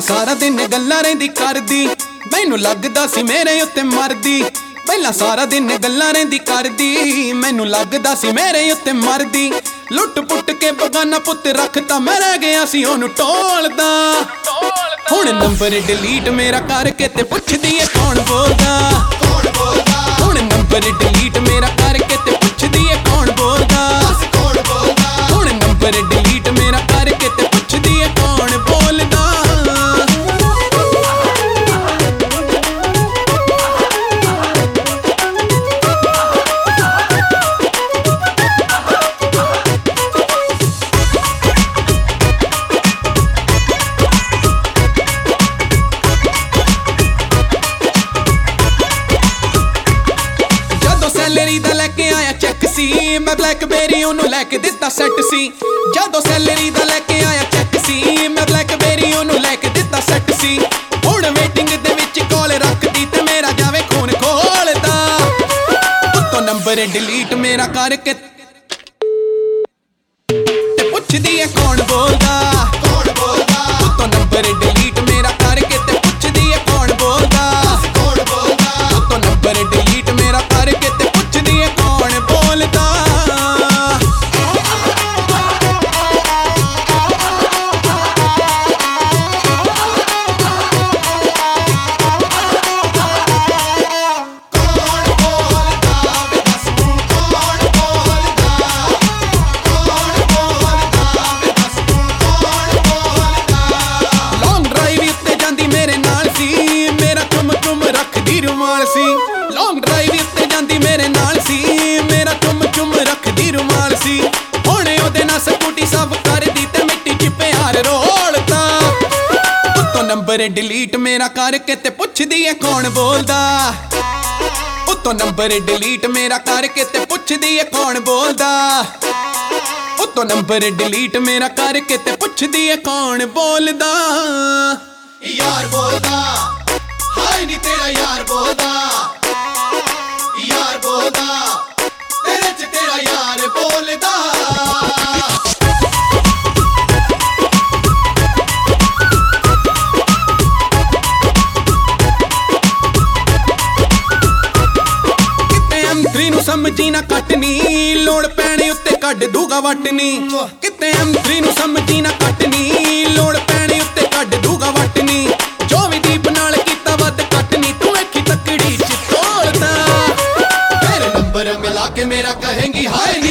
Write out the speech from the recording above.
सारा दिन गल्लां रहिंदी करदी, मैनू लगदा सी मेरे उत्ते मरदी। पहला सारा दिन गल्लां रहिंदी करदी, मैनू लगदा सी मेरे उत्ते मरदी। लुट पुट के बगाना पुत रखता, मैं रह गया सी ओनू टोलदा। हुण नंबर डिलीट मेरा करके ते पुछदी है कौन बोलदा। हुण नंबर डिलीट मेरा करके ते पुछदी है कौन बोलदा। हुण नंबर डिलीट मेरा करके ते पुछदी है कौन बोलदा। सैलरी दा लैके आया चैक सी, मैं ब्लैकबेरी ओनू लैके दिता सैट सी। जदों सैलरी दा लैके आया चैक सी, मैं ब्लैकबेरी ओनू लैके दिता सैट सी। हुण वेटिंग दे विच कॉल रखदी ते मेरा जावे खून खोलदा। उत्तों नंबर डिलीट मेरा करके ते पुछदी है कौन बोलदा। उत्तों नंबर डिलीट मेरा करके ते पुछदी है कौन बोलदा। उत्तों नंबर डिलीट मेरा करके ते पुछदी है कौन बोलदा। लॉन्ग ड्राइव उत्ते जांदी मेरे नाल सी, मेरा चुम चुम रखदी रुमाल सी। हुण ओदे नाल स्कूटी सब करदी ते मिट्टी च प्यार रोलदा। उत्तों नंबर डिलीट मेरा करके ते पुछदी है कौन बोलदा। उत्तों नंबर डिलीट मेरा करके ते पुछदी है कौन बोलदा। उत्तों नंबर डिलीट मेरा करके ते पुछदी है कौन बोलदा। यार बोलदा, हाय नी तेरा यार बोलदा। यार बोलदा, तेरे च तेरा यार बोलदा। किते M3 नू समझी ना कटनी, लोड़ पैणे उत्ते कढ दूगा वटनी। किते M3 नू समझी ना कटनी, लोड़ पैणे उत्ते कढ दूगा वटनी। जो भी दीप नाल कीता वध कटनी, तू वेखी तकड़ी च तोलदा। मेरे नंबर मिला के मेरा कहेंगी हाय